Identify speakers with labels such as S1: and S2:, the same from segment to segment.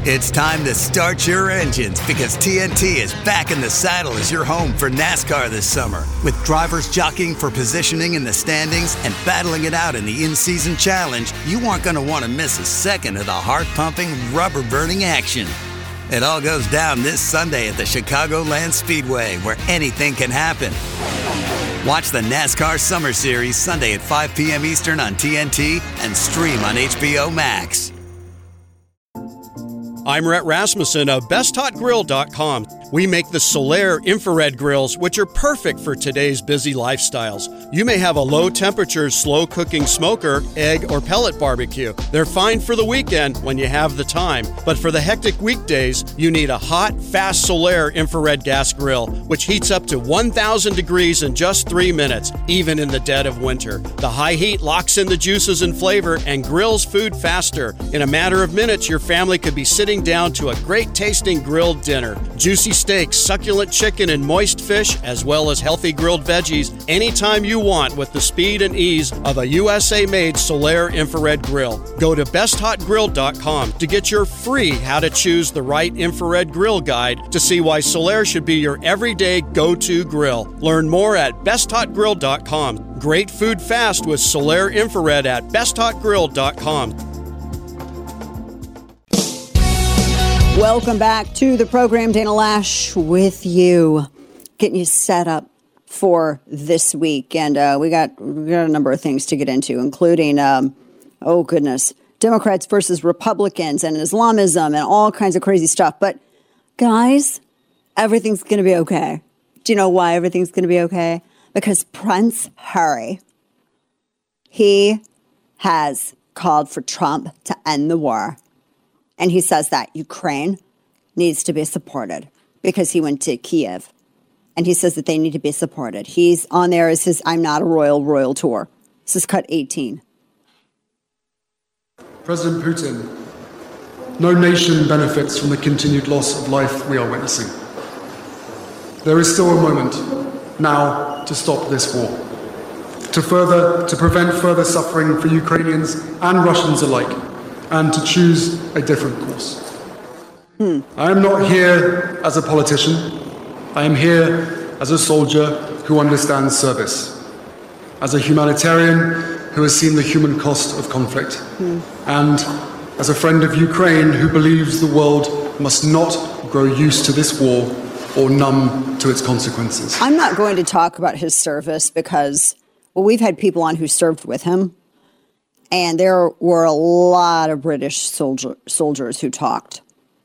S1: It's time to start your engines because TNT is back in the saddle as your home for NASCAR this summer. With drivers jockeying for positioning in the standings and battling it out in the in-season challenge, you aren't going to want to miss a second of the heart-pumping, rubber-burning action. It all goes down this Sunday at the Chicagoland Speedway, where anything can happen. Watch the NASCAR Summer Series Sunday at 5 p.m. Eastern on TNT and stream on HBO Max.
S2: I'm Rhett Rasmussen of BestHotGrill.com. We make the Solaire infrared grills, which are perfect for today's busy lifestyles. You may have a low-temperature, slow-cooking smoker, egg, or pellet barbecue. They're fine for the weekend when you have the time. But for the hectic weekdays, you need a hot, fast Solaire infrared gas grill, which heats up to 1,000 degrees in just 3 minutes, even in the dead of winter. The high heat locks in the juices and flavor and grills food faster. In a matter of minutes, your family could be sitting down to a great-tasting grilled dinner. Juicy steaks, succulent chicken, and moist fish, as well as healthy grilled veggies, anytime you want with the speed and ease of a USA-made Solaire infrared grill. Go to BestHotGrill.com to get your free How to Choose the Right Infrared Grill guide to see why Solaire should be your everyday go-to grill. Learn more at BestHotGrill.com. Great food fast with Solaire Infrared at BestHotGrill.com.
S3: Welcome back to the program. Dana Loesch with you, getting you set up for this week. And we got a number of things to get into, including, Democrats versus Republicans and Islamism and all kinds of crazy stuff. But guys, everything's going to be okay. Do you know why everything's going to be okay? Because Prince Harry, he has called for Trump to end the war. And he says that Ukraine needs to be supported because he went to Kiev. And he says that they need to be supported. He's on there as his I'm Not a Royal tour. This is cut 18.
S4: President Putin, no nation benefits from the continued loss of life we are witnessing. There is still a moment now to stop this war, to prevent further suffering for Ukrainians and Russians alike, and to choose a different course. I am not here as a politician. I am here as a soldier who understands service, as a humanitarian who has seen the human cost of conflict, and as a friend of Ukraine who believes the world must not grow used to this war or numb to its consequences.
S3: I'm not going to talk about his service because, well, we've had people on who served with him. And there were a lot of British soldiers who talked.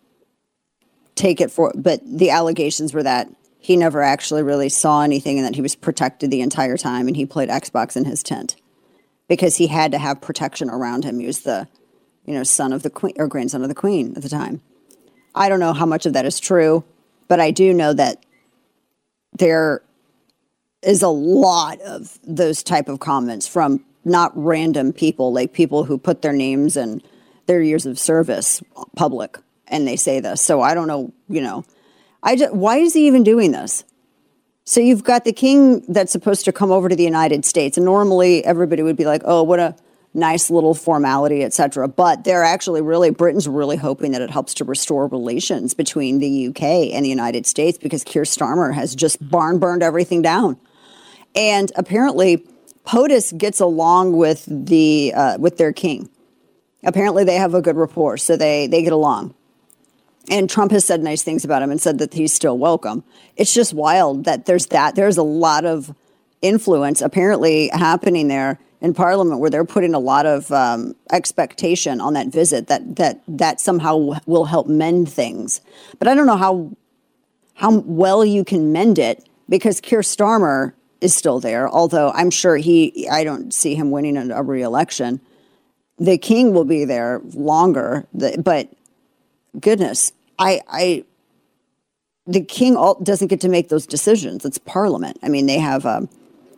S3: But the allegations were that he never actually really saw anything and that he was protected the entire time and he played Xbox in his tent because he had to have protection around him. He was the, son of the queen or grandson of the queen at the time. I don't know how much of that is true, but I do know that there is a lot of those type of comments from not random people, like people who put their names and their years of service public, and they say this. So I don't know, why is he even doing this? So you've got the king that's supposed to come over to the United States, and normally everybody would be like, oh, what a nice little formality, etc. But they're actually Britain's really hoping that it helps to restore relations between the UK and the United States because Keir Starmer has just barn burned everything down. And apparently POTUS gets along with their king. Apparently they have a good rapport, so they get along. And Trump has said nice things about him and said that he's still welcome. It's just wild that there's a lot of influence apparently happening there in Parliament where they're putting a lot of expectation on that visit that somehow will help mend things. But I don't know how well you can mend it because Keir Starmer is still there, although I'm sure I don't see him winning a re-election. The king will be there longer, but goodness, the king doesn't get to make those decisions. It's Parliament. I mean, they have a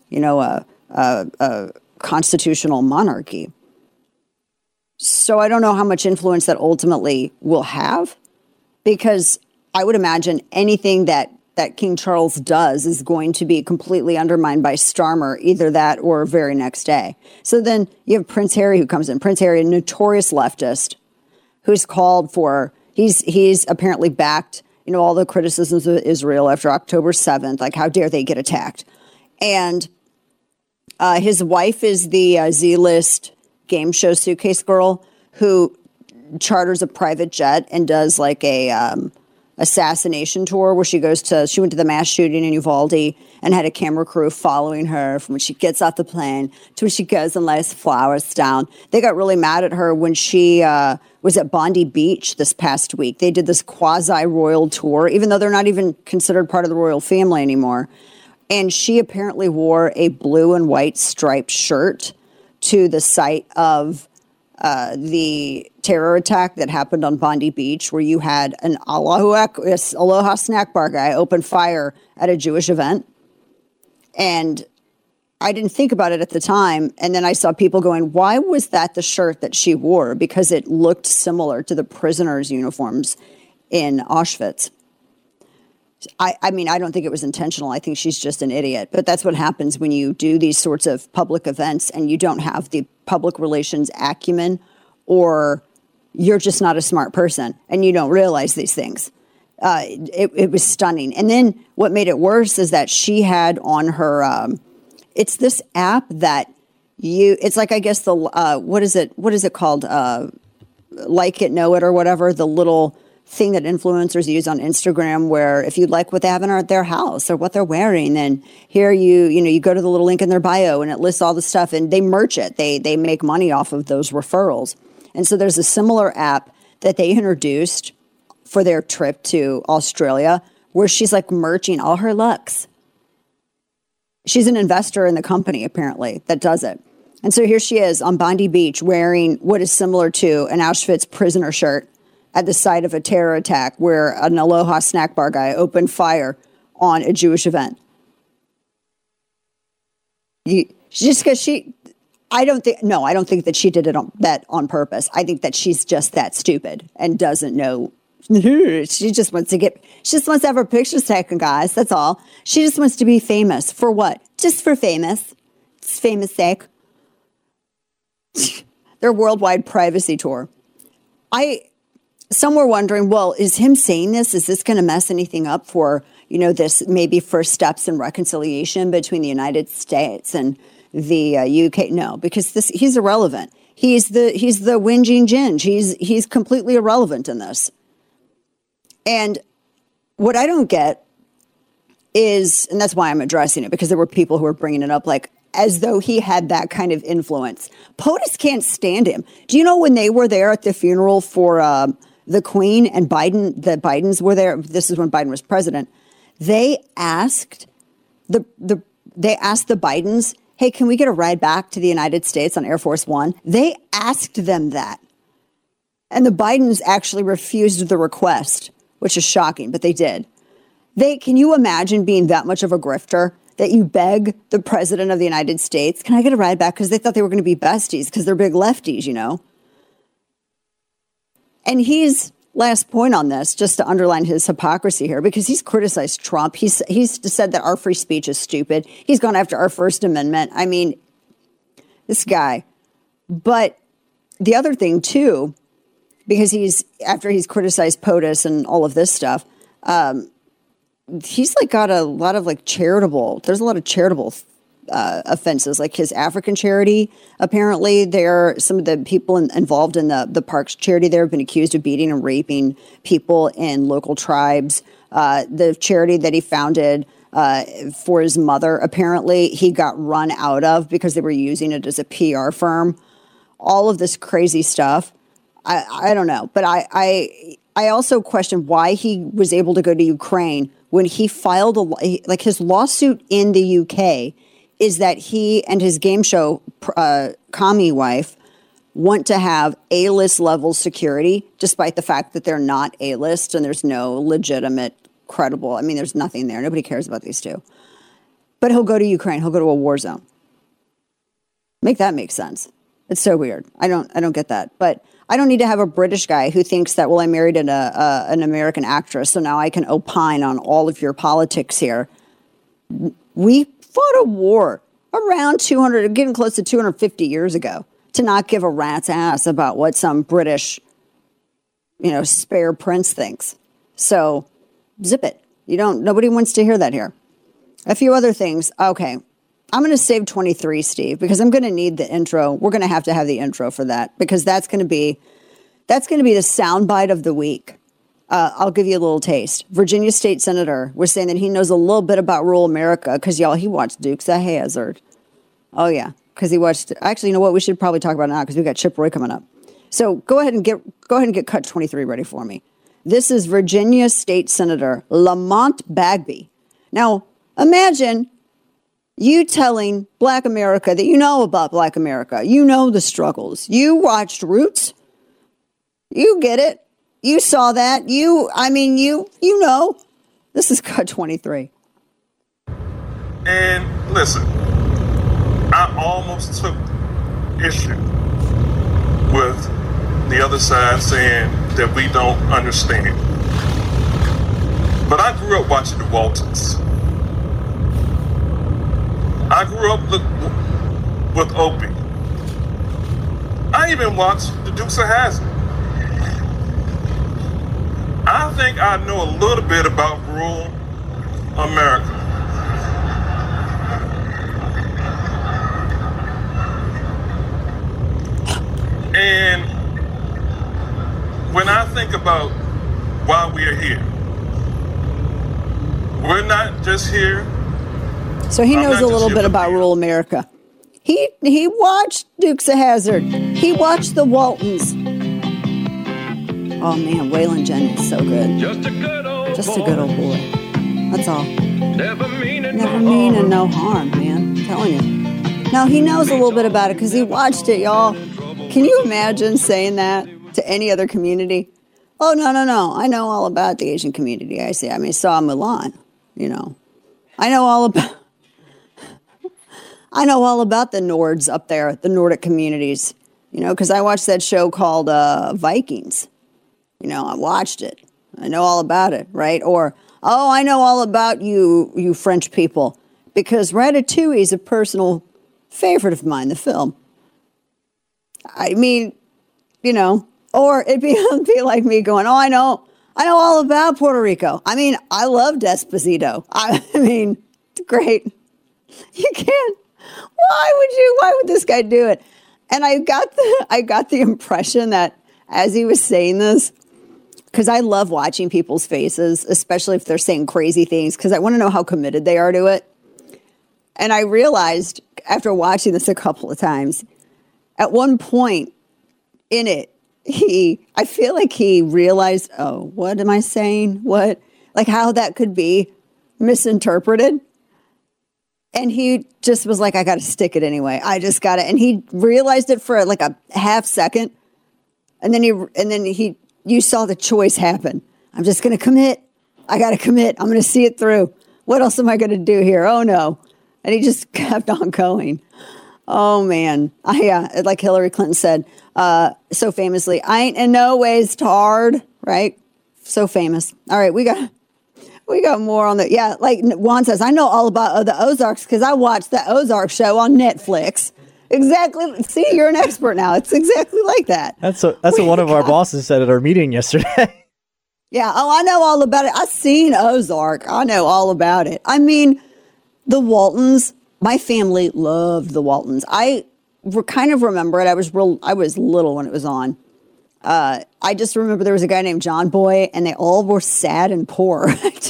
S3: constitutional monarchy. So I don't know how much influence that ultimately will have, because I would imagine anything that King Charles does is going to be completely undermined by Starmer, either that or very next day. So then you have Prince Harry who comes in. Prince Harry, a notorious leftist, who's called for, He's apparently backed, all the criticisms of Israel after October 7th, like how dare they get attacked. And his wife is the Z-list game show suitcase girl who charters a private jet and does like a assassination tour where she went to the mass shooting in Uvalde and had a camera crew following her from when she gets off the plane to when she goes and lays flowers down. They got really mad at her when she was at Bondi Beach this past week. They did this quasi-royal tour, even though they're not even considered part of the royal family anymore. And she apparently wore a blue and white striped shirt to the site of the terror attack that happened on Bondi Beach, where you had an Aloha snack bar guy open fire at a Jewish event. And I didn't think about it at the time. And then I saw people going, why was that the shirt that she wore? Because it looked similar to the prisoners' uniforms in Auschwitz. I mean, I don't think it was intentional. I think she's just an idiot. But that's what happens when you do these sorts of public events and you don't have the public relations acumen, or you're just not a smart person and you don't realize these things. It was stunning. And then what made it worse is that she had on her, it's this app that it's like, I guess what is it called? Like It, Know It, or whatever, the little thing that influencers use on Instagram, where if you like what they have in their house or what they're wearing, then here you go to the little link in their bio and it lists all the stuff, and they merch it. They make money off of those referrals. And so there's a similar app that they introduced for their trip to Australia, where she's like merching all her looks. She's an investor in the company, apparently, that does it. And so here she is on Bondi Beach wearing what is similar to an Auschwitz prisoner shirt at the site of a terror attack where an Aloha snack bar guy opened fire on a Jewish event. I don't think that she did that on purpose. I think that she's just that stupid and doesn't know. She just wants to have her pictures taken, guys. That's all. She just wants to be famous. For what? Just for famous. It's famous sake. Their worldwide privacy tour. Some were wondering, well, is him saying this, is this going to mess anything up for, this maybe first steps in reconciliation between the United States and the UK? No, because he's irrelevant. He's the whinging ginge. He's completely irrelevant in this. And what I don't get is, and that's why I'm addressing it, because there were people who were bringing it up like as though he had that kind of influence. POTUS can't stand him. Do you know when they were there at the funeral for the Queen and Biden, the Bidens were there? This is when Biden was president. They asked the Bidens, hey, can we get a ride back to the United States on Air Force One? They asked them that. And the Bidens actually refused the request, which is shocking, but they did. Can you imagine being that much of a grifter that you beg the president of the United States, can I get a ride back? Because they thought they were going to be besties because they're big lefties, And last point on this, just to underline his hypocrisy here, because he's criticized Trump. He's said that our free speech is stupid. He's gone after our First Amendment. I mean, this guy. But the other thing, too, because after he's criticized POTUS and all of this stuff, he's got a lot of there's a lot of charitable offenses, like his African charity. Apparently, some of the people involved in the parks charity there have been accused of beating and raping people in local tribes. The charity that he founded for his mother, apparently he got run out of because they were using it as a PR firm. All of this crazy stuff. I don't know, but I also question why he was able to go to Ukraine when he filed his lawsuit in the UK is that he and his game show commie wife want to have A-list level security, despite the fact that they're not A-list and there's no legitimate, credible. I mean, there's nothing there. Nobody cares about these two. But he'll go to Ukraine. He'll go to a war zone. Make that make sense. It's so weird. I don't get that. But I don't need to have a British guy who thinks that, well, I married an American actress, so now I can opine on all of your politics here. We fought a war around 200, getting close to 250 years ago, to not give a rat's ass about what some British spare Prince things. So zip it. Nobody wants to hear that here. A few other things. Okay. I'm going to save 23, Steve, because I'm going to need the intro. We're going to have the intro for that, because that's going to be the soundbite of the week. I'll give you a little taste. Virginia State Senator was saying that he knows a little bit about rural America because, y'all, he watched Dukes of Hazzard. Oh, yeah, because he watched. Actually, you know what? We should probably talk about it now because we got Chip Roy coming up. So go ahead and get cut 23 ready for me. This is Virginia State Senator Lamont Bagby. Now, imagine you telling Black America that you know about Black America. You know the struggles. You watched Roots. You get it. You saw that. You know. This is cut 23.
S5: And listen, I almost took issue with the other side saying that we don't understand. But I grew up watching the Waltons. I grew up with Opie. I even watched the Dukes of Hazzard. I think I know a little bit about rural America. And when I think about why we are here, we're not just here.
S3: So he knows a little bit about rural America. He watched Dukes of Hazzard. He watched the Waltons. Oh man, Waylon Jennings, so good. Just a good old boy. That's all. Never meaning no harm, man. I'm telling you. Now he knows a little bit about it because he watched it, y'all. Can you imagine saying that to any other community? Oh no. I know all about the Asian community. I saw Mulan. I know all about the Nords up there, the Nordic communities, because I watched that show called Vikings. I watched it. I know all about it, right? Or, I know all about you French people, because Ratatouille is a personal favorite of mine, the film. I mean, or it'd be like me going, I know all about Puerto Rico. I mean, I love Despacito. I mean, it's great. You can't. Why would this guy do it? And I got the impression that as he was saying this, because I love watching people's faces, especially if they're saying crazy things, because I want to know how committed they are to it. And I realized after watching this a couple of times, at one point in it, I feel like he realized, what am I saying? What? Like how that could be misinterpreted. And he just was like, I got to stick it anyway. I just got it. And he realized it for like a half second. And then you saw the choice happen. I'm just going to commit. I got to commit. I'm going to see it through. What else am I going to do here? Oh no. And he just kept on going. Oh man. Like Hillary Clinton said, so famously, I ain't in no ways tarred, right? So famous. All right. We got more on the, like Juan says, I know all about the Ozarks because I watched the Ozark show on Netflix. Exactly. See, you're an expert now. It's exactly like that.
S6: That's what one of our bosses said at our meeting yesterday.
S3: Yeah. Oh, I know all about it. I've seen Ozark. I know all about it. I mean, the Waltons, my family loved the Waltons. I kind of remember it. I was little when it was on. I just remember there was a guy named John Boy, and they all were sad and poor.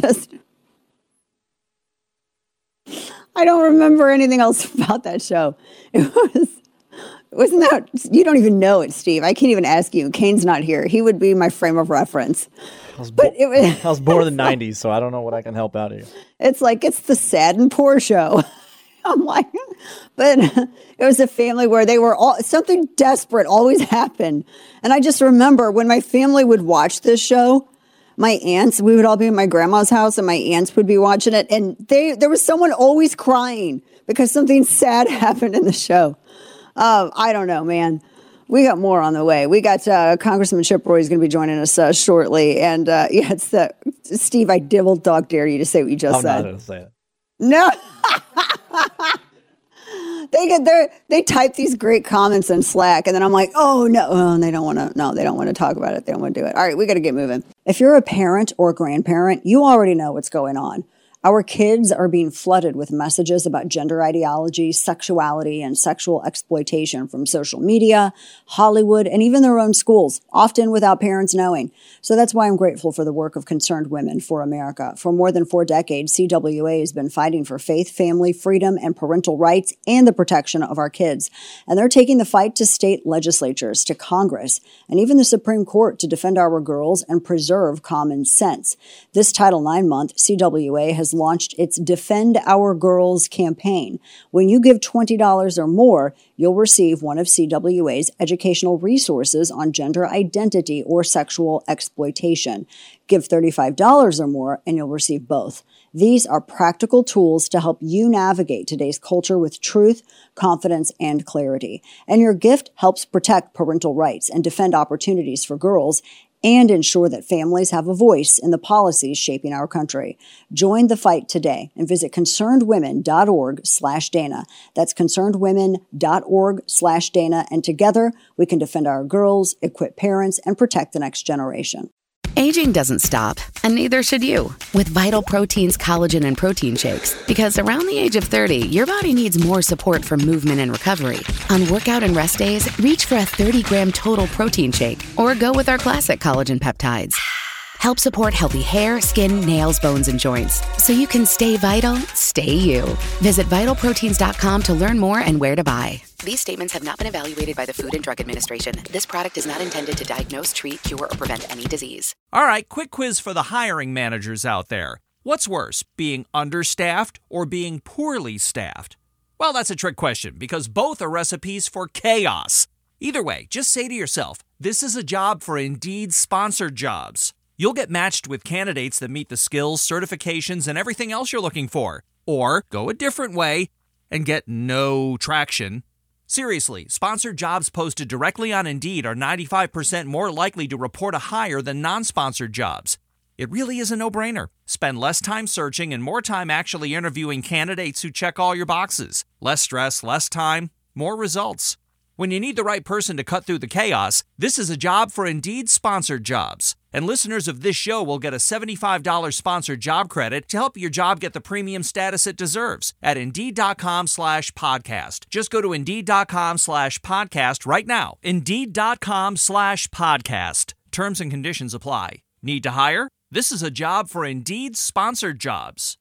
S3: I don't remember anything else about that show. Wasn't that, you don't even know it, Steve. I can't even ask you. Kane's not here. He would be my frame of reference.
S6: I was born in the 90s, so I don't know what I can help out here.
S3: It's the sad and poor show. I'm like, but it was a family where they were all, something desperate always happened. And I just remember when my family would watch this show, my aunts, we would all be in my grandma's house and my aunts would be watching it. And there was someone always crying because something sad happened in the show. I don't know, man. We got more on the way. We got Congressman Chip Roy is going to be joining us shortly. And it's Steve, I dog dare you to say what you just said.
S6: I'm not going to say it.
S3: No. They type these great comments in Slack, and then I'm like, oh no, they don't want to talk about it. They don't want to do it. All right, we got to get moving. If you're a parent or grandparent, you already know what's going on. Our kids are being flooded with messages about gender ideology, sexuality, and sexual exploitation from social media, Hollywood, and even their own schools, often without parents knowing. So that's why I'm grateful for the work of Concerned Women for America. For more than 4 decades, CWA has been fighting for faith, family, freedom, and parental rights and the protection of our kids. And they're taking the fight to state legislatures, to Congress, and even the Supreme Court to defend our girls and preserve common sense. This Title IX month, CWA has launched its Defend Our Girls campaign. When you give $20 or more, you'll receive one of CWA's educational resources on gender identity or sexual exploitation. Give $35 or more, and you'll receive both. These are practical tools to help you navigate today's culture with truth, confidence, and clarity. And your gift helps protect parental rights and defend opportunities for girls and ensure that families have a voice in the policies shaping our country. Join the fight today and visit concernedwomen.org/Dana. That's concernedwomen.org/Dana. And together we can defend our girls, equip parents, and protect the next generation.
S7: Aging doesn't stop, and neither should you, with Vital Protein's collagen and protein shakes. Because around the age of 30, your body needs more support for movement and recovery. On workout and rest days, reach for a 30-gram total protein shake, or go with our classic collagen peptides. Help support healthy hair, skin, nails, bones, and joints, so you can stay vital, stay you. Visit vitalproteins.com to learn more and where to buy. These statements have not been evaluated by the Food and Drug Administration. This product is not intended to diagnose, treat, cure, or prevent any disease.
S8: All right, quick quiz for the hiring managers out there. What's worse, being understaffed or being poorly staffed? Well, that's a trick question because both are recipes for chaos. Either way, just say to yourself, this is a job for Indeed sponsored jobs. You'll get matched with candidates that meet the skills, certifications, and everything else you're looking for. Or go a different way and get no traction. Seriously, sponsored jobs posted directly on Indeed are 95% more likely to report a hire than non-sponsored jobs. It really is a no-brainer. Spend less time searching and more time actually interviewing candidates who check all your boxes. Less stress, less time, more results. When you need the right person to cut through the chaos, this is a job for Indeed sponsored jobs. And listeners of this show will get a $75 sponsored job credit to help your job get the premium status it deserves at Indeed.com/podcast. Just go to Indeed.com/podcast right now. Indeed.com/podcast. Terms and conditions apply. Need to hire? This is a job for Indeed sponsored jobs.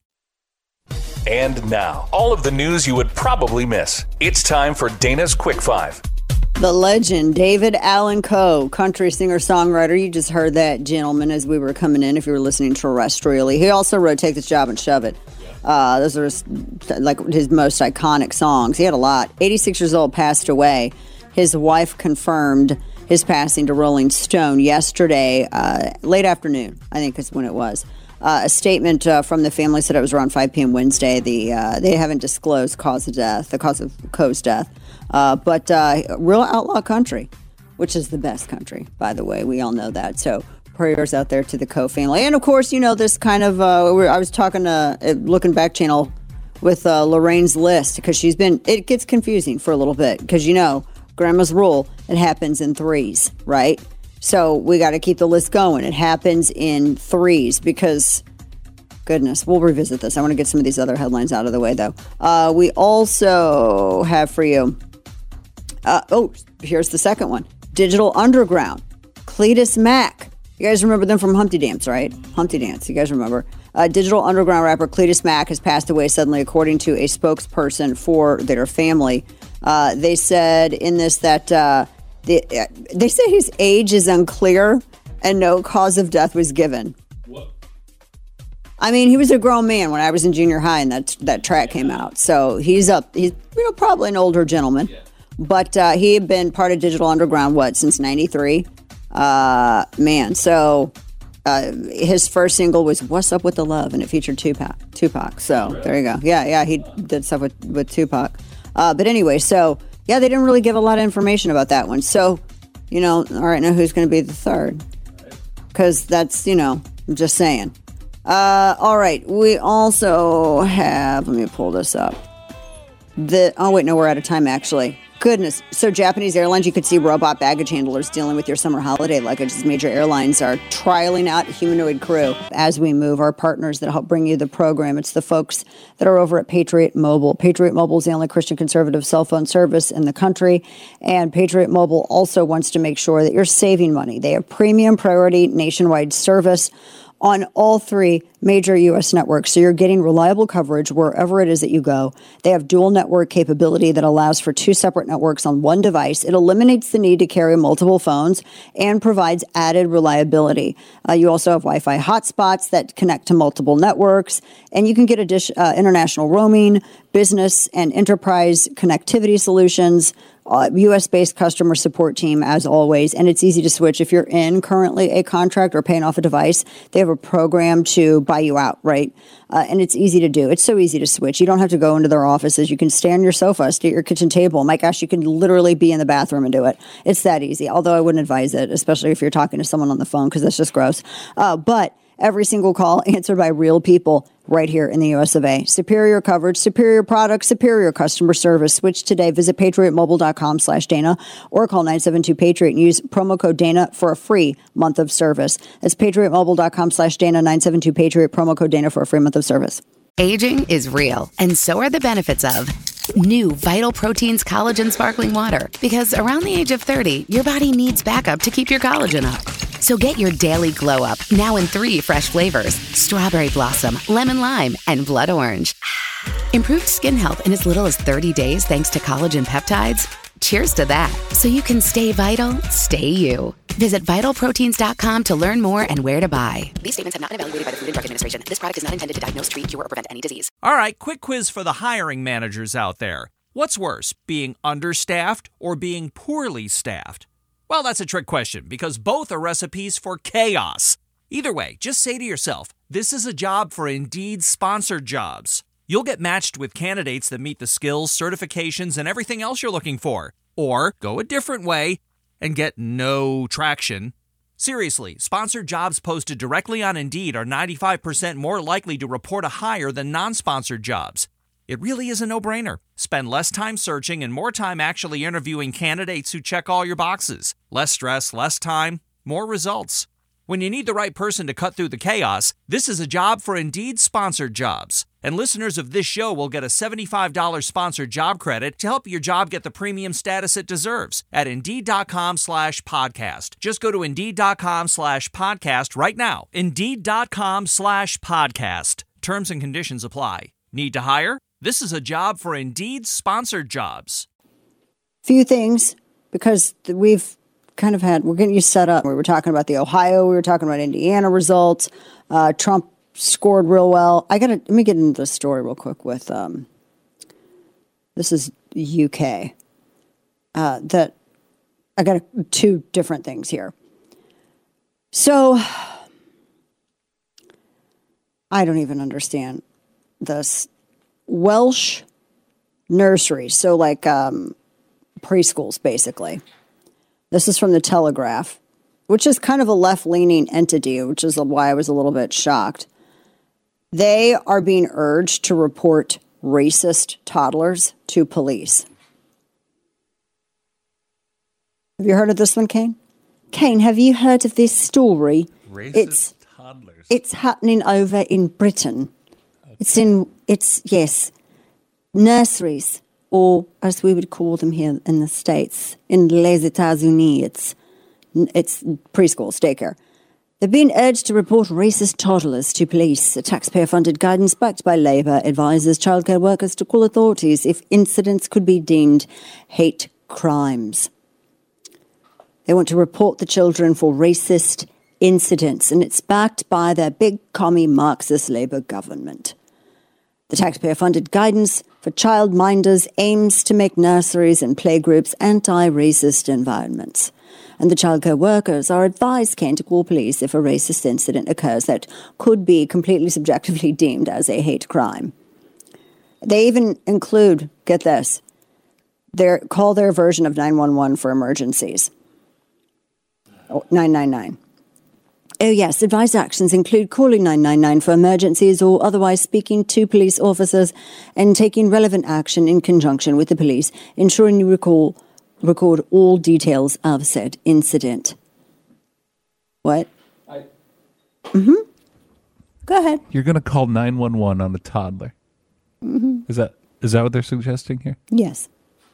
S9: And now, all of the news you would probably miss. It's time for Dana's Quick Five.
S3: The legend, David Allan Coe, country singer-songwriter. You just heard that gentleman as we were coming in, if you were listening terrestrially. He also wrote Take This Job and Shove It. Those are like his most iconic songs. He had a lot. 86 years old, passed away. His wife confirmed his passing to Rolling Stone yesterday, late afternoon, I think is when it was. A statement from the family said it was around 5 p.m. Wednesday. They haven't disclosed the cause of Coe's death. But real outlaw country, which is the best country, by the way. We all know that. So prayers out there to the Coe family. And, of course, you know, this kind of, I was talking to Looking Back channel with Lorraine's List because it gets confusing for a little bit because, you know, Grandma's rule, it happens in threes, right? So we got to keep the list going. It happens in threes because, goodness, we'll revisit this. I want to get some of these other headlines out of the way, though. We also have for you, here's the second one. Digital Underground, Cletus Mack. You guys remember them from Humpty Dance, right? Humpty Dance, you guys remember. Digital Underground rapper Cletus Mack has passed away suddenly, according to a spokesperson for their family. They said in this that... They say his age is unclear and no cause of death was given. What? I mean, he was a grown man when I was in junior high and that track came out. So he's probably an older gentleman. Yeah. But he had been part of Digital Underground, since 93? So his first single was What's Up With The Love, and it featured Tupac. So right. There you go. Yeah, he did stuff with Tupac. But anyway, so... Yeah, they didn't really give a lot of information about that one. So, you know, all right, now who's going to be the third? Because that's, you know, I'm just saying. All right, we also have, let me pull this up. We're out of time, actually. Goodness. So Japanese Airlines, you could see robot baggage handlers dealing with your summer holiday luggage as major airlines are trialing out a humanoid crew. As we move, our partners that help bring you the program, it's the folks that are over at Patriot Mobile. Patriot Mobile is the only Christian conservative cell phone service in the country. And Patriot Mobile also wants to make sure that you're saving money. They have premium priority nationwide service on all three major U.S. networks. So you're getting reliable coverage wherever it is that you go. They have dual network capability that allows for 2 separate networks on one device. It eliminates the need to carry multiple phones and provides added reliability. You also have Wi-Fi hotspots that connect to multiple networks, and you can get international roaming, business and enterprise connectivity solutions, U.S.-based customer support team, as always, and it's easy to switch. If you're in currently a contract or paying off a device, they have a program to buy you out, right? And it's easy to do. It's so easy to switch. You don't have to go into their offices. You can stay on your sofa, stay at your kitchen table. My gosh, you can literally be in the bathroom and do it. It's that easy, although I wouldn't advise it, especially if you're talking to someone on the phone, because that's just gross. But every single call answered by real people right here in the US of A. Superior coverage, superior products, superior customer service. Switch today. Visit patriotmobile.com/Dana or call 972-PATRIOT and use promo code Dana for a free month of service. That's patriotmobile.com/Dana, 972-PATRIOT, promo code Dana for a free month of service.
S7: Aging is real, and so are the benefits of new Vital Proteins Collagen Sparkling Water. Because around the age of 30, your body needs backup to keep your collagen up. So get your daily glow up, now in 3 fresh flavors: strawberry blossom, lemon lime, and blood orange. Improved skin health in as little as 30 days thanks to collagen peptides. Cheers to that. So you can stay vital, stay you. Visit vitalproteins.com to learn more and where to buy. These statements have not been evaluated by the Food and Drug Administration. This product is not intended to diagnose, treat, cure, or prevent any disease.
S8: All right, quick quiz for the hiring managers out there. What's worse, being understaffed or being poorly staffed? Well, that's a trick question because both are recipes for chaos. Either way, just say to yourself, this is a job for Indeed sponsored jobs. You'll get matched with candidates that meet the skills, certifications, and everything else you're looking for. Or go a different way and get no traction. Seriously, sponsored jobs posted directly on Indeed are 95% more likely to report a hire than non-sponsored jobs. It really is a no-brainer. Spend less time searching and more time actually interviewing candidates who check all your boxes. Less stress, less time, more results. When you need the right person to cut through the chaos, this is a job for Indeed sponsored jobs. And listeners of this show will get a $75 sponsored job credit to help your job get the premium status it deserves at Indeed.com/podcast. Just go to Indeed.com/podcast right now. Indeed.com/podcast. Terms and conditions apply. Need to hire? This is a job for Indeed sponsored jobs.
S3: Few things, because we're getting you set up. We were talking about the Ohio, we were talking about Indiana results. Trump scored real well. Let me get into the story real quick with, this is UK. That I got 2 different things here. So, I don't even understand this. Welsh nurseries, so like preschools, basically. This is from the Telegraph, which is kind of a left-leaning entity, which is why I was a little bit shocked. They are being urged to report racist toddlers to police. Have you heard of this one, Kane? Kane, have you heard of this story?
S10: Racist toddlers.
S3: It's happening over in Britain. Okay. Yes, nurseries, or as we would call them here in the States, in les États-Unis, it's preschools, daycare. They're being urged to report racist toddlers to police. A taxpayer-funded guidance backed by Labour advises childcare workers to call authorities if incidents could be deemed hate crimes. They want to report the children for racist incidents, and it's backed by their big commie Marxist Labour government. The taxpayer-funded guidance for childminders aims to make nurseries and playgroups anti-racist environments. And the childcare workers are advised, Ken, to call police if a racist incident occurs that could be completely subjectively deemed as a hate crime. They even include, get this, call their version of 911 for emergencies. 999. Oh, yes. Advised actions include calling 999 for emergencies or otherwise speaking to police officers and taking relevant action in conjunction with the police, ensuring you record all details of said incident. What? Go ahead.
S10: You're going to call 911 on a toddler. Is that what they're suggesting here?
S3: Yes.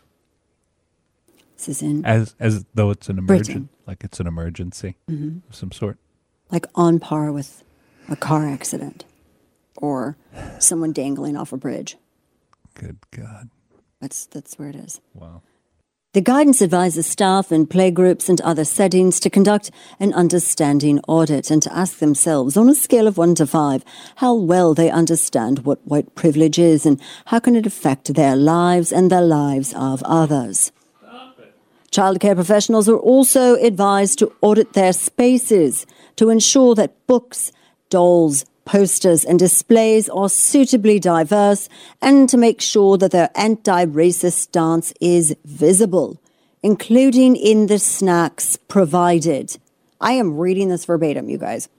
S3: This is in
S10: As though it's an emergency,
S3: Britain.
S10: like it's an emergency of some sort.
S3: like on par with a car accident or someone dangling off a bridge.
S10: Good God.
S3: That's where it is.
S10: Wow.
S3: The guidance advises staff in playgroups and other settings to conduct an understanding audit and to ask themselves, on a scale of 1 to 5, how well they understand what white privilege is and how can it affect their lives and the lives of others. Childcare professionals are also advised to audit their spaces to ensure that books, dolls, posters and displays are suitably diverse and to make sure that their anti-racist stance is visible, including in the snacks provided. I am reading this verbatim, you guys.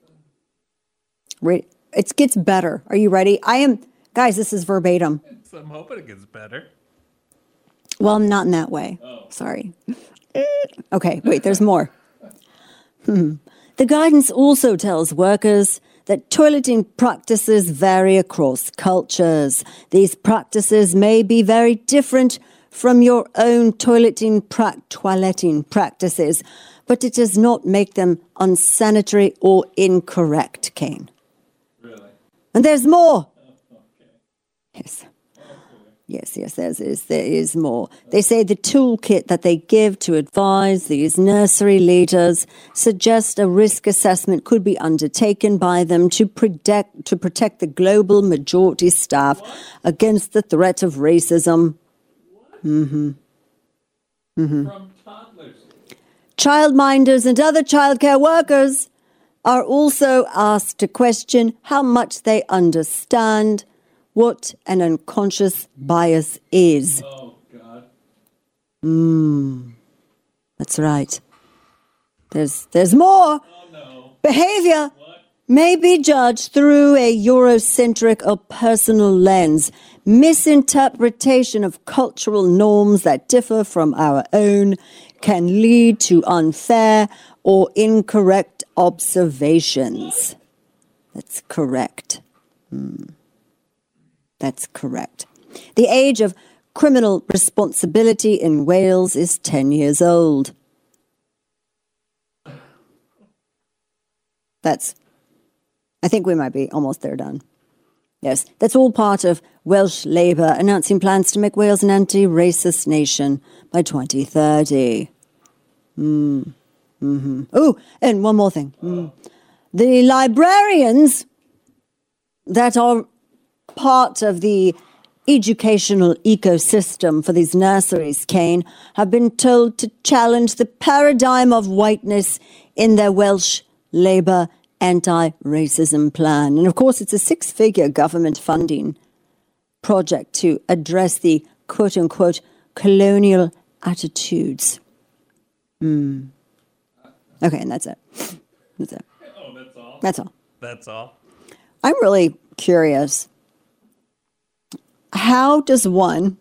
S3: It gets better. Are you ready? Guys, this is verbatim.
S10: I'm hoping it gets better.
S3: Well, not in that way. Oh. Sorry. Okay, wait, there's more. The guidance also tells workers that toileting practices vary across cultures. These practices may be very different from your own toileting practices, but it does not make them unsanitary or incorrect, Kane.
S10: Really?
S3: And there's more.
S10: Okay.
S3: Yes. Yes, there is more. They say the toolkit that they give to advise these nursery leaders suggest a risk assessment could be undertaken by them to protect the global majority staff against the threat of racism.
S10: From toddlers.
S3: Childminders and other childcare workers are also asked to question how much they understand what an unconscious bias is.
S10: Oh, God.
S3: That's right. There's more.
S10: Oh, no.
S3: Behavior may be judged through a Eurocentric or personal lens. Misinterpretation of cultural norms that differ from our own can lead to unfair or incorrect observations. That's correct. That's correct. The age of criminal responsibility in Wales is 10 years old. I think we might be almost there done. Yes, that's all part of Welsh Labour announcing plans to make Wales an anti-racist nation by 2030. Oh, and one more thing. The librarians that are part of the educational ecosystem for these nurseries, Kane, have been told to challenge the paradigm of whiteness in their Welsh Labour anti-racism plan. And of course, it's a 6-figure government funding project to address the quote-unquote colonial attitudes. Okay, and that's it. That's it.
S10: Oh, that's all?
S3: That's all.
S10: That's all?
S3: I'm really curious. How does one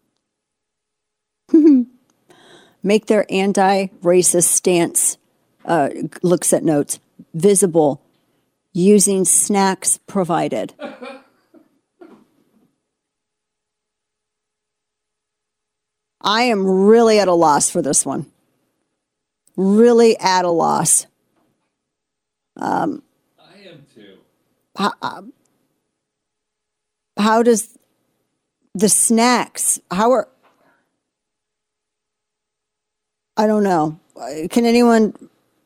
S3: make their anti-racist stance, looks at notes, visible using snacks provided? I am really at a loss for this one. Really at a loss.
S10: I am too.
S3: How does the snacks, I don't know. Can anyone,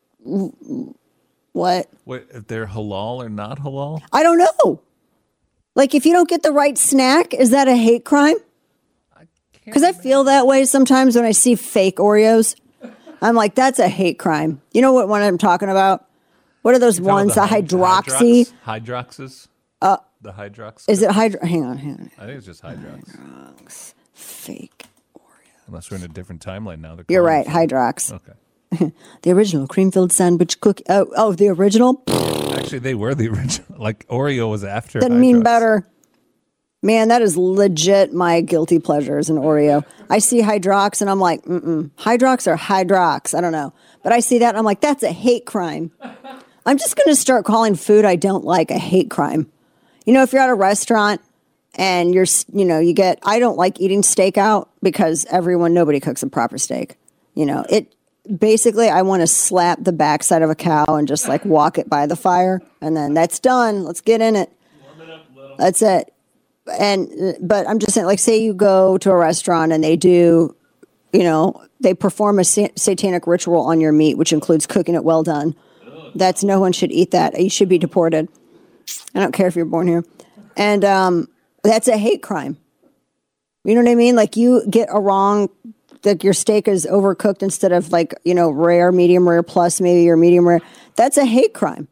S3: what?
S10: Wait, if they're halal or not halal?
S3: I don't know. Like, if you don't get the right snack, is that a hate crime? Because I feel that way sometimes when I see fake Oreos. I'm like, that's a hate crime. You know what one I'm talking about? What are those ones? The hydroxy?
S10: Hydroxes? The Hydrox?
S3: Is it Hydro? Hang on.
S10: I think it's just Hydrox.
S3: Hydrox. Fake Oreo.
S10: Unless we're in a different timeline now.
S3: You're right, Hydrox.
S10: Okay.
S3: The original cream-filled sandwich cookie. Oh, the original?
S10: Actually, they were the original. Like, Oreo was after.
S3: Didn't mean better. Man, that is legit my guilty pleasure is an Oreo. I see Hydrox and I'm like, Hydrox or Hydrox? I don't know. But I see that and I'm like, that's a hate crime. I'm just going to start calling food I don't like a hate crime. You know, if you're at a restaurant and I don't like eating steak out because nobody cooks a proper steak. You know, basically I want to slap the backside of a cow and just like walk it by the fire and then that's done. Let's get in it. Warm it up a little. That's it. But I'm just saying, like, say you go to a restaurant and they do, they perform a satanic ritual on your meat, which includes cooking it well done. No one should eat that. You should be deported. I don't care if you're born here. And that's a hate crime. You know what I mean? Like you get that your steak is overcooked instead of rare, medium rare plus maybe your medium rare. That's a hate crime.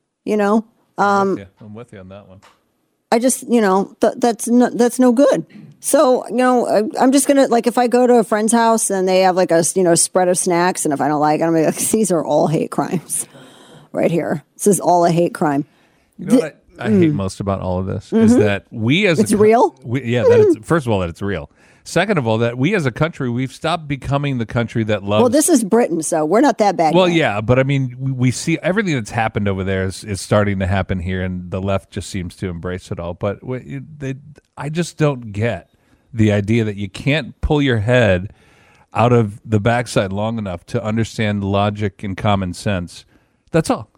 S10: I'm with you on that one.
S3: I just, that's no good. So, I'm just going to, if I go to a friend's house and they have a spread of snacks, and if I don't like it, I'm like, these are all hate crimes right here. This is all a hate crime.
S10: You know what I hate most about all of this is that we as
S3: it's real?
S10: First of all, that it's real. Second of all, that we as a country, we've stopped becoming the country that loves...
S3: Well, this is Britain, so we're not that bad
S10: Well,
S3: yet.
S10: yeah, but I mean, we see everything that's happened over there is starting to happen here, and the left just seems to embrace it all. But I just don't get the idea that you can't pull your head out of the backside long enough to understand logic and common sense. That's all.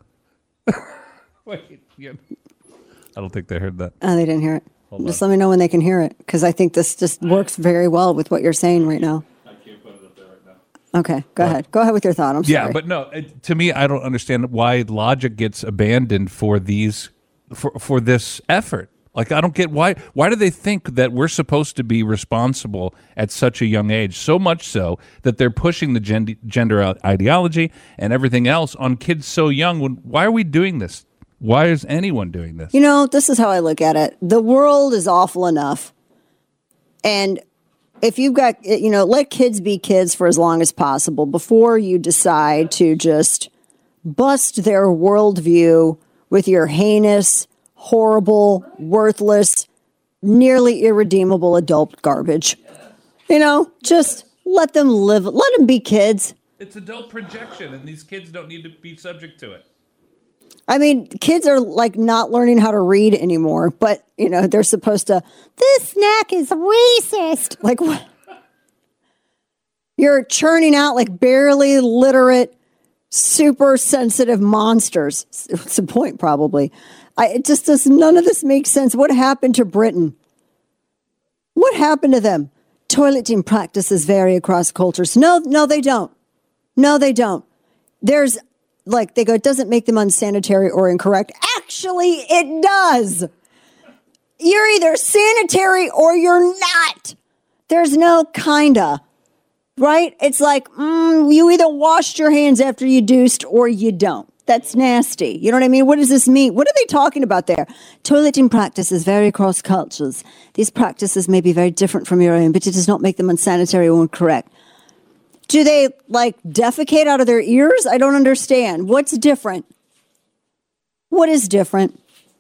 S10: Wait, I don't think they heard that.
S3: Oh, they didn't hear it. Just let me know when they can hear it, because I think this just works very well with what you're saying right now.
S10: I can't put it up there right now.
S3: Okay, go ahead. Go ahead with your thought. I'm sorry.
S10: Yeah, but no, to me, I don't understand why logic gets abandoned for this effort. Like, I don't get why do they think that we're supposed to be responsible at such a young age? So much so that they're pushing the gender ideology and everything else on kids so young. Why are we doing this? Why is anyone doing this?
S3: This is how I look at it. The world is awful enough. And if you've got, let kids be kids for as long as possible before you decide to just bust their worldview with your heinous, horrible, worthless, nearly irredeemable adult garbage. Just let them live. Let them be kids.
S10: It's adult projection, and these kids don't need to be subject to it.
S3: I mean, kids are not learning how to read anymore, but they're supposed to, this snack is racist. Like what? You're churning out barely literate, super sensitive monsters. It's the point probably. It just does, none of this makes sense. What happened to Britain? What happened to them? Toileting practices vary across cultures. No, they don't. No, they don't. There's they go, it doesn't make them unsanitary or incorrect. Actually, it does. You're either sanitary or you're not. There's no kinda, right? It's you either washed your hands after you deuced or you don't. That's nasty. You know what I mean? What does this mean? What are they talking about there? Toileting practices vary across cultures. These practices may be very different from your own, but it does not make them unsanitary or incorrect. Do they defecate out of their ears? I don't understand. What's different? What is different?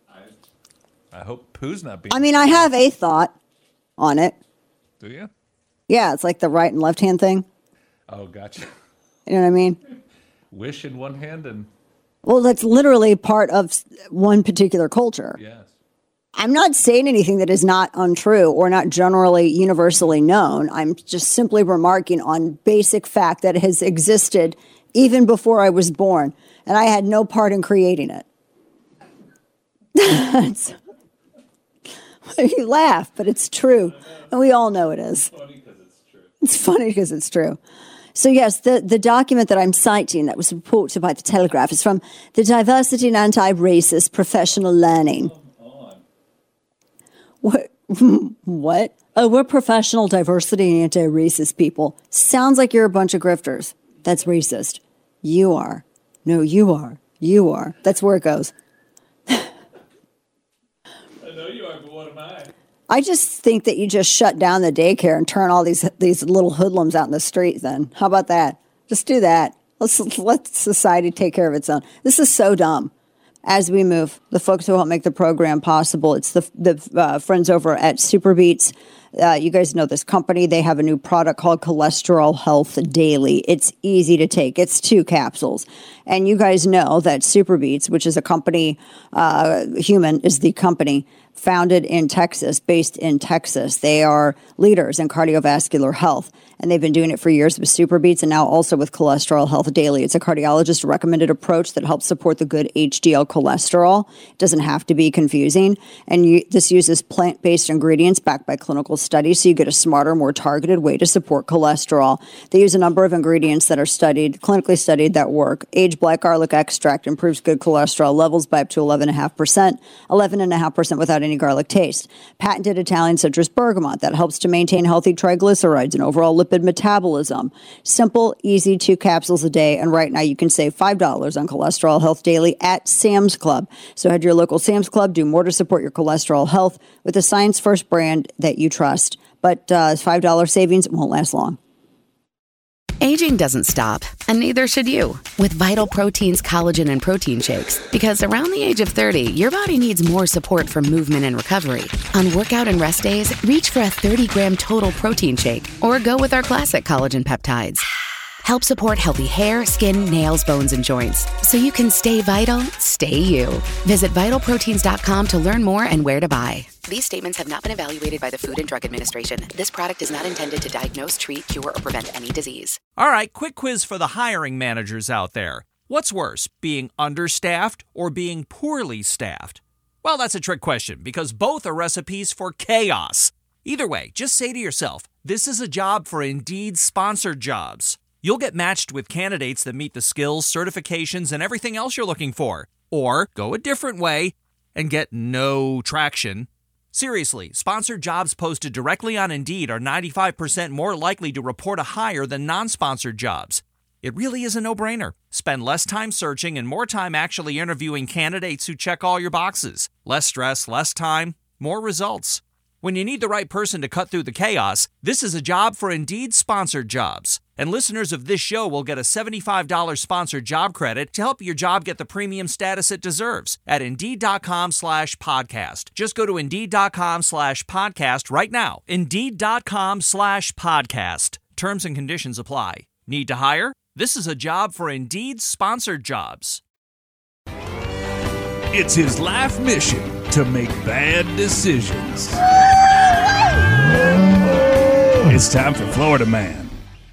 S10: I hope poo's not being...
S3: I mean, I have a thought on it.
S10: Do you?
S3: Yeah, it's like the right and left hand thing.
S10: Oh, gotcha.
S3: You know what I mean?
S10: Wish in one hand and...
S3: Well, that's literally part of one particular culture.
S10: Yes.
S3: I'm not saying anything that is not untrue or not generally universally known. I'm just simply remarking on basic fact that has existed even before I was born, and I had no part in creating it. You laugh, but it's true, and we all know it is. It's funny because it's true. So yes, the document that I'm citing that was reported by The Telegraph is from the Diversity and Anti-Racist Professional Learning. What? Oh, we're professional diversity and anti-racist people. Sounds like you're a bunch of grifters. That's racist. You are. No, you are. You are. That's where it goes.
S10: I know you are, but what am I?
S3: I just think that you just shut down the daycare and turn all these little hoodlums out in the street then. How about that? Just do that. Let society take care of its own. This is so dumb. As we move, the folks who help make the program possible, it's the friends over at Superbeats. You guys know this company. They have a new product called Cholesterol Health Daily. It's easy to take. It's 2 capsules. And you guys know that Superbeats, which is a company, Human is the company, founded in Texas, based in Texas. They are leaders in cardiovascular health, and they've been doing it for years with Superbeats and now also with Cholesterol Health Daily. It's a cardiologist-recommended approach that helps support the good HDL cholesterol. It doesn't have to be confusing, and this uses plant-based ingredients backed by clinical studies, so you get a smarter, more targeted way to support cholesterol. They use a number of ingredients that are clinically studied, that work. Aged black garlic extract improves good cholesterol levels by up to 11.5% without any garlic taste. Patented Italian citrus bergamot that helps to maintain healthy triglycerides and overall lipid metabolism. Simple, easy, 2 capsules a day. And right now you can save $5 on Cholesterol Health Daily at Sam's Club. So head to your local Sam's Club. Do more to support your cholesterol health with a science-first brand that you trust. But $5 savings won't last long.
S7: Aging doesn't stop, and neither should you, with Vital Protein's collagen and protein shakes. Because around the age of 30, your body needs more support for movement and recovery. On workout and rest days, reach for a 30-gram total protein shake, or go with our classic collagen peptides. Help support healthy hair, skin, nails, bones, and joints, so you can stay vital, stay you. Visit vitalproteins.com to learn more and where to buy. These statements have not been evaluated by the Food and Drug Administration. This product is not intended to diagnose, treat, cure, or prevent any disease.
S8: All right, quick quiz for the hiring managers out there. What's worse, being understaffed or being poorly staffed? Well, that's a trick question because both are recipes for chaos. Either way, just say to yourself, this is a job for Indeed sponsored jobs. You'll get matched with candidates that meet the skills, certifications, and everything else you're looking for. Or go a different way and get no traction. Seriously, sponsored jobs posted directly on Indeed are 95% more likely to report a hire than non-sponsored jobs. It really is a no-brainer. Spend less time searching and more time actually interviewing candidates who check all your boxes. Less stress, less time, more results. When you need the right person to cut through the chaos, this is a job for Indeed sponsored jobs. And listeners of this show will get a $75 sponsored job credit to help your job get the premium status it deserves at Indeed.com/podcast. Just go to Indeed.com/podcast right now. Indeed.com/podcast. Terms and conditions apply. Need to hire? This is a job for Indeed sponsored jobs.
S11: It's his life mission to make bad decisions. It's time for Florida Man.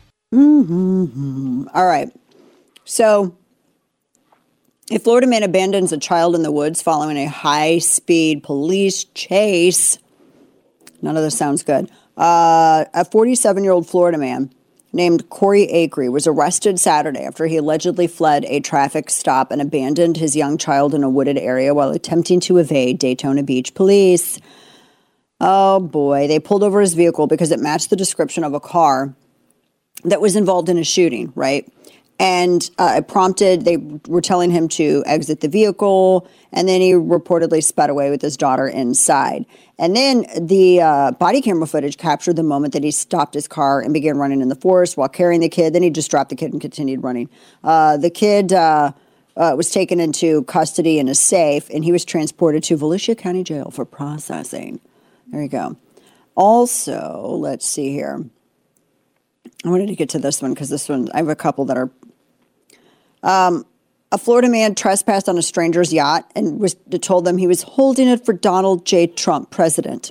S3: All right. So, a Florida man abandons a child in the woods following a high-speed police chase. None of this sounds good. A 47-year-old Florida man named Corey Acree was arrested Saturday after he allegedly fled a traffic stop and abandoned his young child in a wooded area while attempting to evade Daytona Beach police. Oh, boy. They pulled over his vehicle because it matched the description of a car that was involved in a shooting, right? And they were telling him to exit the vehicle, and then he reportedly sped away with his daughter inside. And then the body camera footage captured the moment that he stopped his car and began running in the forest while carrying the kid. Then he just dropped the kid and continued running. The kid was taken into custody in a safe, and he was transported to Volusia County Jail for processing. There you go. Also, let's see here. I wanted to get to this one because this one, I have a couple that are. A Florida man trespassed on a stranger's yacht and told them he was holding it for Donald J. Trump, president.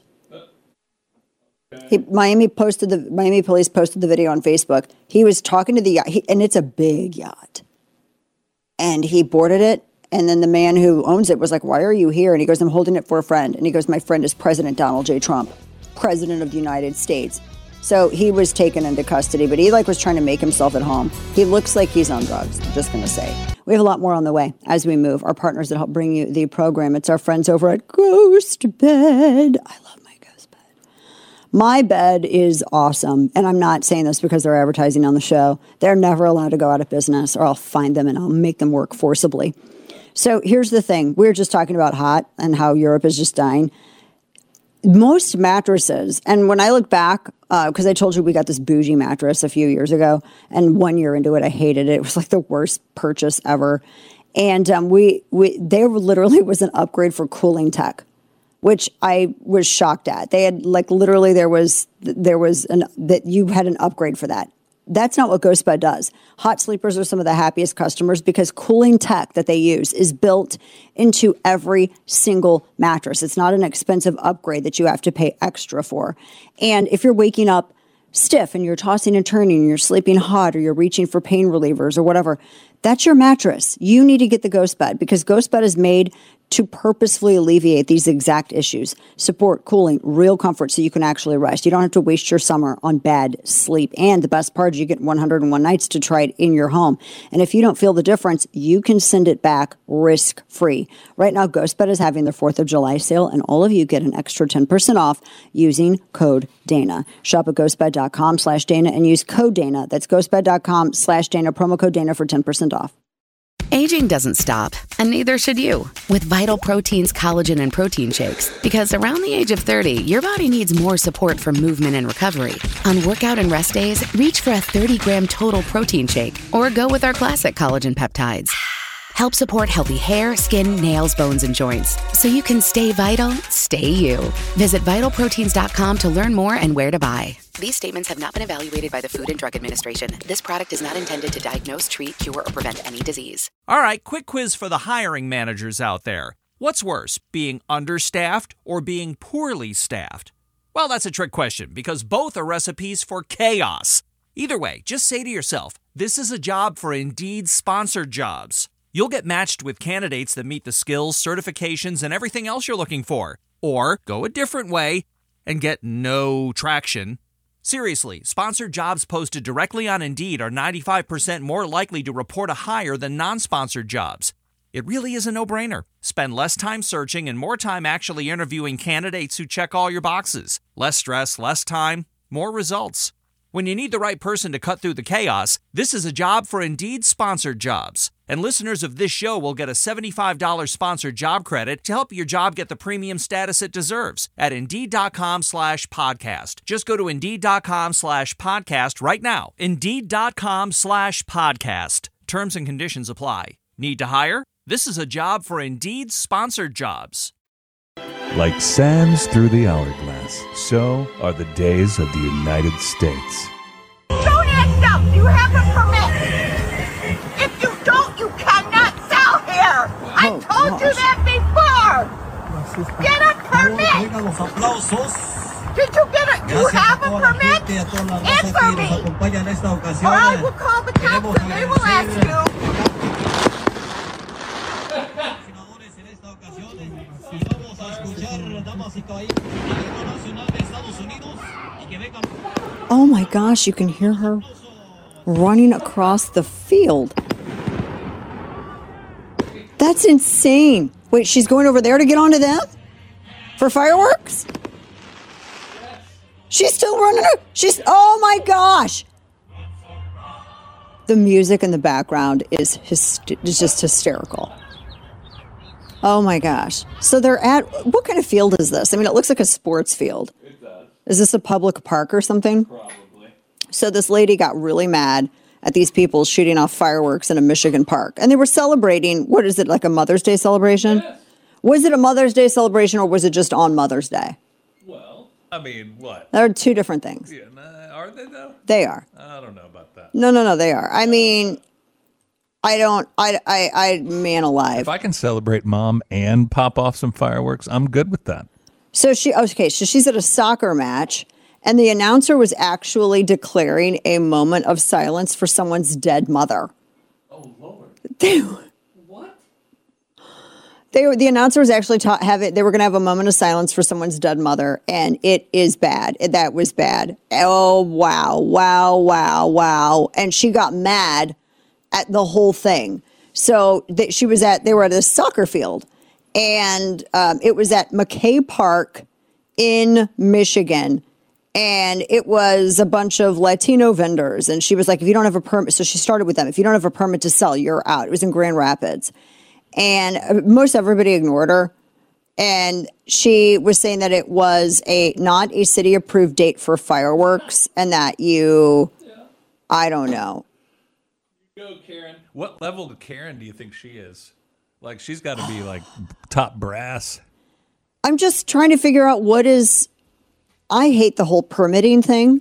S3: Miami police posted the video on Facebook. He was talking to the yacht, and it's a big yacht. And he boarded it, and then the man who owns it was like, "Why are you here?" And he goes, "I'm holding it for a friend." And he goes, "My friend is President Donald J. Trump, President of the United States." So he was taken into custody, but he was trying to make himself at home. He looks like he's on drugs, I'm just going to say. We have a lot more on the way as we move. Our partners that help bring you the program. It's our friends over at Ghost Bed. I love my Ghost Bed. My bed is awesome. And I'm not saying this because they're advertising on the show. They're never allowed to go out of business, or I'll find them and I'll make them work forcibly. So here's the thing. We were just talking about hot and how Europe is just dying. most mattresses, and when I look back, because I told you we got this bougie mattress a few years ago, and 1 year into it, I hated it. It was like the worst purchase ever. And there literally was an upgrade for cooling tech, which I was shocked at. They had literally that you had an upgrade for that. That's not what GhostBed does. Hot sleepers are some of the happiest customers because cooling tech that they use is built into every single mattress. It's not an expensive upgrade that you have to pay extra for. And if you're waking up stiff and you're tossing and turning and you're sleeping hot or you're reaching for pain relievers or whatever, that's your mattress. You need to get the GhostBed because GhostBed is made to purposefully alleviate these exact issues. Support, cooling, real comfort so you can actually rest. You don't have to waste your summer on bad sleep. And the best part is you get 101 nights to try it in your home. And if you don't feel the difference, you can send it back risk-free. Right now, GhostBed is having their 4th of July sale, and all of you get an extra 10% off using code Dana. Shop at ghostbed.com/Dana and use code Dana. That's ghostbed.com/Dana, promo code Dana for 10% off.
S7: Aging doesn't stop, and neither should you, with Vital Protein's collagen and protein shakes. Because around the age of 30, your body needs more support for movement and recovery. On workout and rest days, reach for a 30-gram total protein shake, or go with our classic collagen peptides. Help support healthy hair, skin, nails, bones, and joints, so you can stay vital, stay you. Visit vitalproteins.com to learn more and where to buy. These statements have not been evaluated by the Food and Drug Administration. This product is not intended to diagnose, treat, cure, or prevent any disease.
S8: All right, quick quiz for the hiring managers out there. What's worse, being understaffed or being poorly staffed? Well, that's a trick question because both are recipes for chaos. Either way, just say to yourself, this is a job for Indeed sponsored jobs. You'll get matched with candidates that meet the skills, certifications, and everything else you're looking for. Or go a different way and get no traction. Seriously, sponsored jobs posted directly on Indeed are 95% more likely to report a hire than non-sponsored jobs. It really is a no-brainer. Spend less time searching and more time actually interviewing candidates who check all your boxes. Less stress, less time, more results. When you need the right person to cut through the chaos, this is a job for Indeed sponsored jobs. And listeners of this show will get a $75 sponsored job credit to help your job get the premium status it deserves at Indeed.com/podcast. Just go to Indeed.com/podcast right now. Indeed.com/podcast. Terms and conditions apply. Need to hire? This is a job for Indeed sponsored jobs.
S11: Like sands through the hourglass, so are the days of the United States.
S12: Don't act up! You have a permit! If you don't, you cannot sell here! I told you that before! Get a permit! Did you get it? You have a permit? Answer me! Or I will call the cops and they will ask you!
S3: Oh my gosh, you can hear her running across the field. That's insane. Wait, she's going over there to get onto them? For fireworks? She's still running. Oh my gosh. The music in the background is just hysterical. Oh my gosh. So they're at, what kind of field is this? I mean, it looks like a sports field. It does. Is this a public park or something? Probably. So this lady got really mad at these people shooting off fireworks in a Michigan park. And they were celebrating, what is it, like a Mother's Day celebration? Yes. Was it a Mother's Day celebration or was it just on Mother's Day?
S10: Well, I mean, what?
S3: There are two different things.
S10: Yeah, are they though?
S3: They are.
S10: I don't know about that.
S3: No, they are. I mean, man alive.
S10: If I can celebrate mom and pop off some fireworks, I'm good with that.
S3: So she's at a soccer match, and the announcer was actually declaring a moment of silence for someone's dead mother.
S10: Oh, Lord.
S3: What? The announcer was actually they were going to have a moment of silence for someone's dead mother, and it is bad. That was bad. Oh, wow. And she got mad at the whole thing. So they were at a soccer field, and it was at McKay Park in Michigan, and it was a bunch of Latino vendors, and she was like, if you don't have a permit, so she started with them, if you don't have a permit to sell, you're out. It was in Grand Rapids, and most everybody ignored her, And she was saying that it was not a city-approved date for fireworks, and that I don't know.
S10: Go, Karen. What level of Karen do you think she is? Like, she's got to be, like, top brass.
S3: I'm just trying to figure out I hate the whole permitting thing.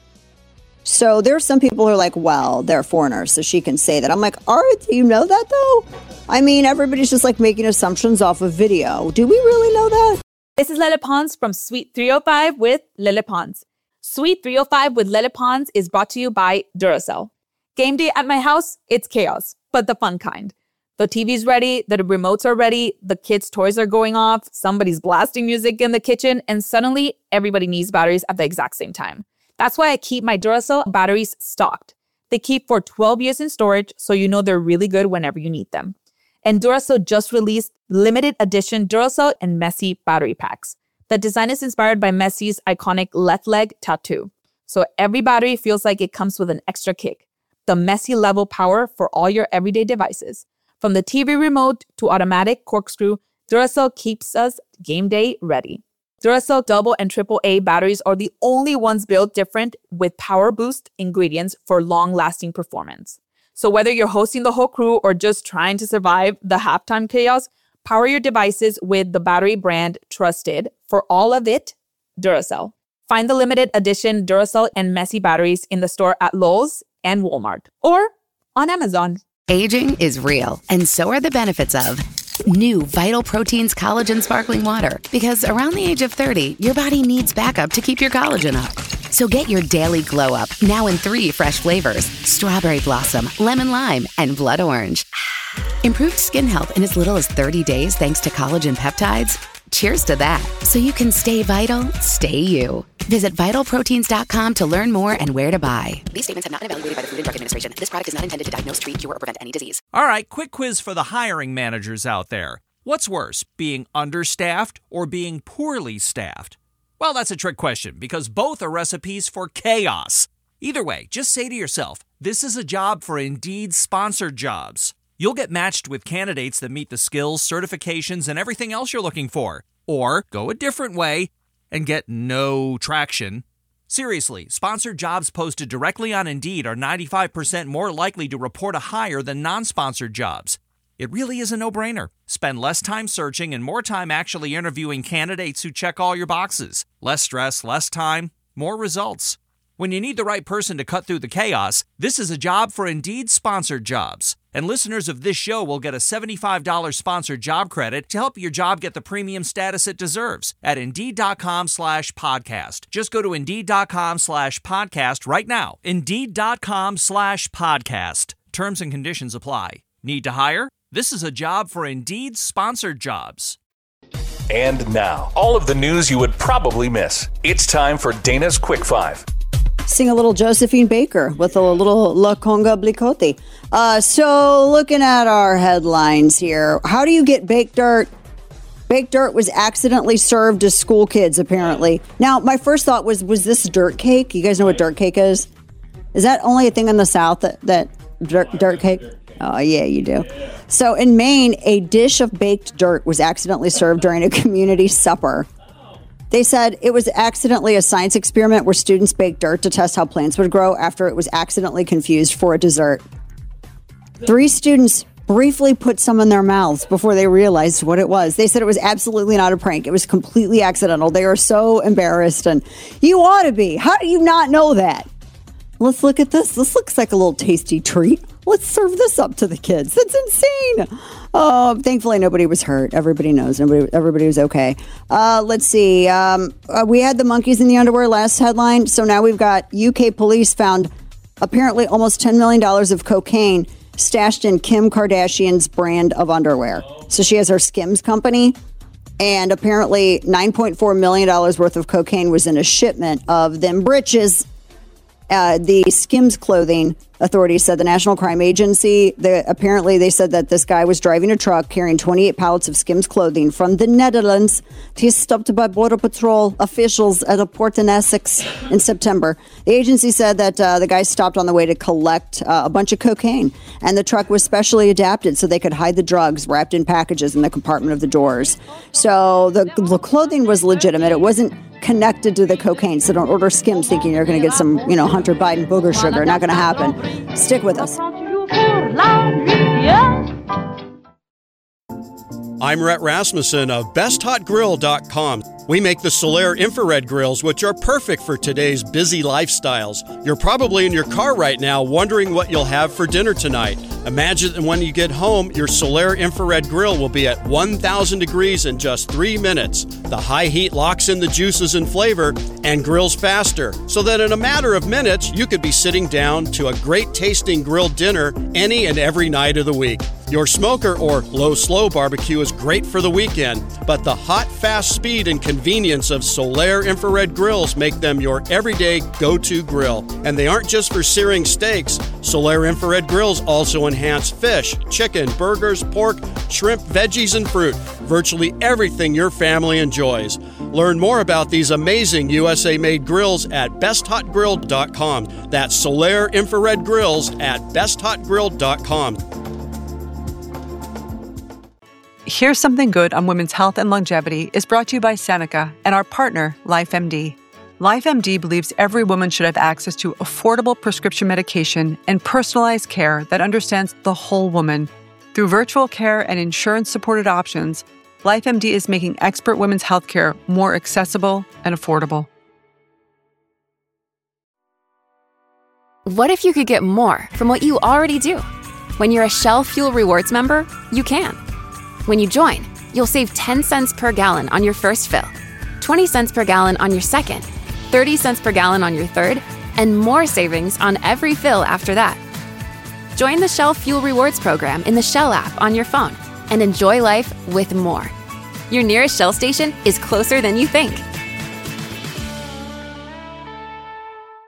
S3: So there are some people who are like, well, they're foreigners, so she can say that. I'm like, do you know that, though? I mean, everybody's just like making assumptions off of video. Do we really know that?
S13: This is Lele Pons from Suite 305 with Lele Pons. Suite 305 with Lele Pons is brought to you by Duracell. Game day at my house, it's chaos, but the fun kind. The TV's ready, the remotes are ready, the kids' toys are going off, somebody's blasting music in the kitchen, and suddenly everybody needs batteries at the exact same time. That's why I keep my Duracell batteries stocked. They keep for 12 years in storage, so you know they're really good whenever you need them. And Duracell just released limited edition Duracell and Messi battery packs. The design is inspired by Messi's iconic left leg tattoo. So every battery feels like it comes with an extra kick. The Messi level power for all your everyday devices. From the TV remote to automatic corkscrew, Duracell keeps us game day ready. Duracell double and triple A batteries are the only ones built different with power boost ingredients for long-lasting performance. So whether you're hosting the whole crew or just trying to survive the halftime chaos, power your devices with the battery brand trusted for all of it, Duracell. Find the limited edition Duracell and Messi batteries in the store at Lowe's and Walmart or on Amazon.
S7: Aging is real, and so are the benefits of new Vital Proteins Collagen Sparkling Water. Because around the age of 30, your body needs backup to keep your collagen up. So get your daily glow up, now in 3 fresh flavors: strawberry blossom, lemon lime, and blood orange. Improved skin health in as little as 30 days thanks to collagen peptides. Cheers to that. So you can stay vital, stay you. Visit vitalproteins.com to learn more and where to buy. These statements have not been evaluated by the Food and Drug Administration. This product is not intended to diagnose, treat, cure, or prevent any disease.
S8: All right, quick quiz for the hiring managers out there. What's worse, being understaffed or being poorly staffed? Well, that's a trick question because both are recipes for chaos. Either way, just say to yourself, this is a job for Indeed sponsored jobs. You'll get matched with candidates that meet the skills, certifications, and everything else you're looking for. Or go a different way and get no traction. Seriously, sponsored jobs posted directly on Indeed are 95% more likely to report a hire than non-sponsored jobs. It really is a no-brainer. Spend less time searching and more time actually interviewing candidates who check all your boxes. Less stress, less time, more results. When you need the right person to cut through the chaos, this is a job for Indeed sponsored jobs. And listeners of this show will get a $75 sponsored job credit to help your job get the premium status it deserves at Indeed.com/podcast. Just go to Indeed.com/podcast right now. Indeed.com/podcast. Terms and conditions apply. Need to hire? This is a job for Indeed sponsored jobs.
S9: And now, all of the news you would probably miss. It's time for Dana's Quick Five.
S3: Sing a little Josephine Baker with a little La Conga Blicotti. So looking at our headlines here, how do you get baked dirt? Baked dirt was accidentally served to school kids, apparently. Now, my first thought was this dirt cake? You guys know what dirt cake is? Is that only a thing in the South, that dirt cake? Oh, yeah, you do. So in Maine, a dish of baked dirt was accidentally served during a community supper. They said it was accidentally a science experiment where students baked dirt to test how plants would grow after it was accidentally confused for a dessert. 3 students briefly put some in their mouths before they realized what it was. They said it was absolutely not a prank. It was completely accidental. They were so embarrassed, and you ought to be. How do you not know that? Let's look at this. This looks like a little tasty treat. Let's serve this up to the kids. That's insane. Thankfully, nobody was hurt. Everybody knows. Everybody was okay. Let's see. We had the monkeys in the underwear last headline. So now we've got UK police found apparently almost $10 million of cocaine stashed in Kim Kardashian's brand of underwear. So she has her Skims company. And apparently $9.4 million worth of cocaine was in a shipment of them britches. The Skims Clothing Authority said the National Crime Agency, apparently they said that this guy was driving a truck carrying 28 pallets of Skims clothing from the Netherlands. He's stopped by Border Patrol officials at a port in Essex in September. The agency said that the guy stopped on the way to collect a bunch of cocaine, and the truck was specially adapted so they could hide the drugs wrapped in packages in the compartment of the doors. So the clothing was legitimate. It wasn't connected to the cocaine. So don't order Skims thinking you're going to get some, Hunter Biden booger sugar. Not going to happen. Stick with us.
S2: I'm Rhett Rasmussen of BestHotGrill.com. We make the Solaire infrared grills, which are perfect for today's busy lifestyles. You're probably in your car right now wondering what you'll have for dinner tonight. Imagine that when you get home, your Solaire infrared grill will be at 1,000 degrees in just 3 minutes. The high heat locks in the juices and flavor and grills faster, so that in a matter of minutes, you could be sitting down to a great tasting grilled dinner any and every night of the week. Your smoker or low-slow barbecue is great for the weekend, but the hot, fast speed and convenience of Solaire infrared grills make them your everyday go-to grill. And they aren't just for searing steaks. Solaire infrared grills also enhance fish, chicken, burgers, pork, shrimp, veggies, and fruit. Virtually everything your family enjoys. Learn more about these amazing USA-made grills at BestHotGrill.com. That's Solaire infrared grills at BestHotGrill.com.
S14: Here's Something Good on Women's Health and Longevity is brought to you by Seneca and our partner, LifeMD. LifeMD believes every woman should have access to affordable prescription medication and personalized care that understands the whole woman. Through virtual care and insurance-supported options, LifeMD is making expert women's healthcare more accessible and affordable.
S15: What if you could get more from what you already do? When you're a Shell Fuel Rewards member, you can. When you join, you'll save 10 cents per gallon on your first fill, 20 cents per gallon on your second, 30 cents per gallon on your third, and more savings on every fill after that. Join the Shell Fuel Rewards program in the Shell app on your phone and enjoy life with more. Your nearest Shell station is closer than you think.